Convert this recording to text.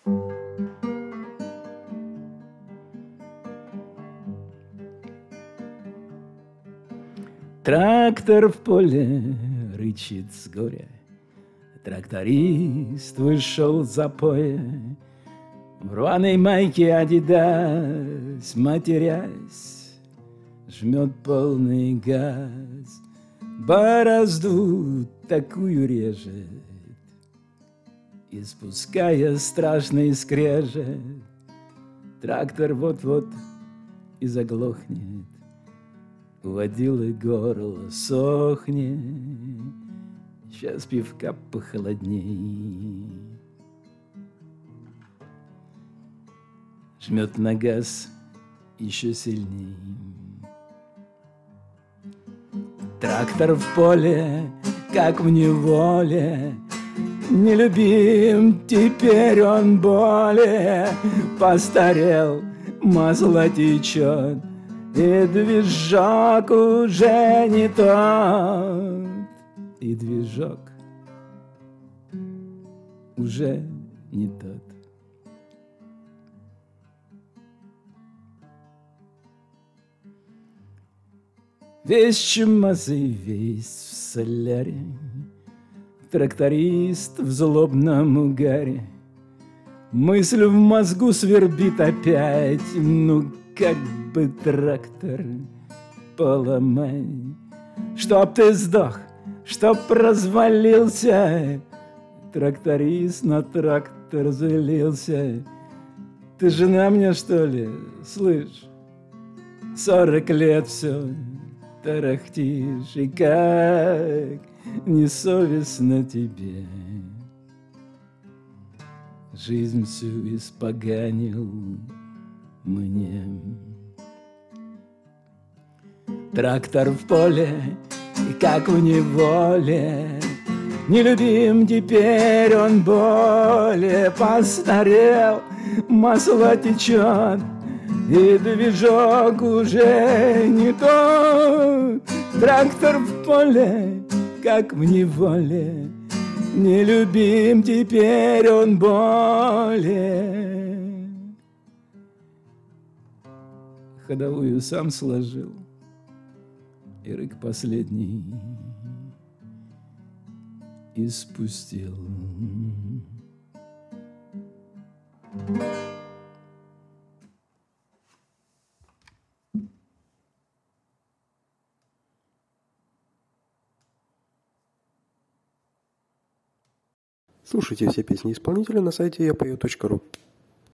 Трактор в поле рычит с горя, тракторист вышел в запое, в рваной майке Адидас, матерясь, жмет полный газ, борозду такую режет, испуская страшный скрежет. Трактор вот-вот и заглохнет, у водилы горло сохнет, сейчас пивка похолодней. Жмет на газ еще сильней. Трактор в поле, как в неволе, нелюбим теперь он более, постарел, масло течет, и движок уже не тот, и движок уже не тот. Весь чумазый, весь в соляре, тракторист в злобном угаре. Мысль в мозгу свербит опять, ну как бы трактор поломай, чтоб ты сдох, чтоб развалился. Тракторист на трактор злился. Ты жена мне, что ли? Слышь, 40 лет все тарахтишь, и как несовестно тебе. Жизнь всю испоганил мне. Трактор в поле, и как в неволе, нелюбим теперь он более, постарел, масло течет, и движок уже не тот. Трактор в поле, как в неволе, нелюбим теперь он более. Ходовую сам сложил, и рык последний испустил. Слушайте все песни исполнителя на сайте yapою.ru.